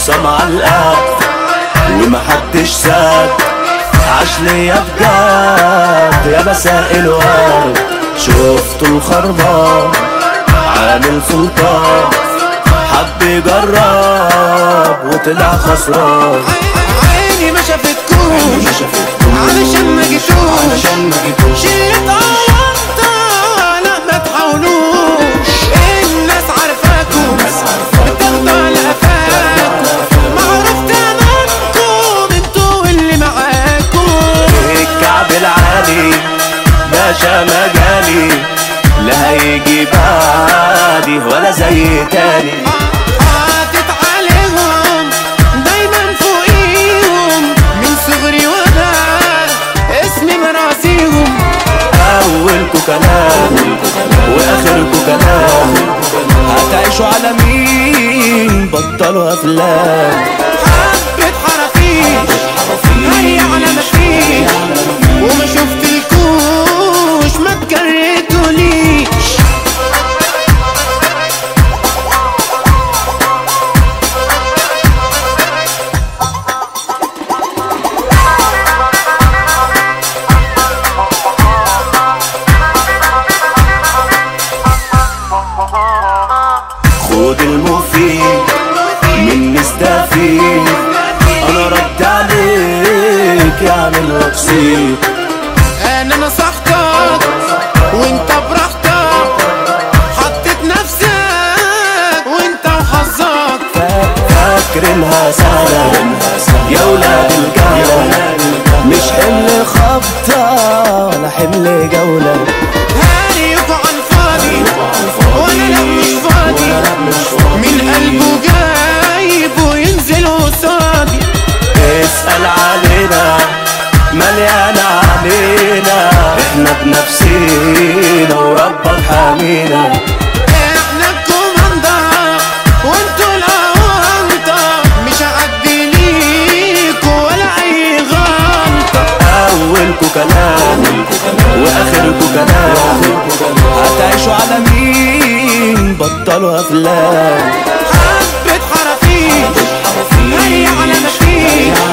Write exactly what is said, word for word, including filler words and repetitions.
خصام عالقد ومحدش ساد، عاش ليا بجد يا مساء الورد. شفتوا الخربان عامل سلطان، حب يجرب وطلع خسران. عيني ما شافتكوش علشان ما جيتوش، شلة أونطة لا ما تحاولوش. الناس عارفاكم بتاخدوا على قفاكم، معروف تمامكم انتوا اللي معاكم. الكعب العالي باشا مجالي، لا هيجي بعدي ولا زي تاني. حاطط عليهم دايما فوقيهم، من صغري وانا اسمي مراسيهم. اولكوا كلام واخركوا كلام، هتعيشوا على مين؟ بطلوا افلام. حبة حرافيش هي على مفيش، وما شفتلكوش ما تجريتوليش. خد المفيد من مستفيد، انا رد عليك يعمل رقصيك. انا نصحتك وانت براحتك، حطيت نفسك وانت وحظك. فاكرينها سهلة يا ولاد الجهلة، مش حمل خبطة ولا حمل جولة. هاريكوا عالفاضي وانا لا مش فاضي، من قلبه جايبه ينزل قصادي. اسأل علينا مليانة علينا، احنا بنفسينا وربك حامينا. احنا الكوماندا وانتوا الاونطة، مش هعدي ليكوا ولا اي غلطة. اولكوا كلام واخركوا كلام، هتعيشوا على مين؟ بطلوا افلام. حبة حرافيش هي على مفيش،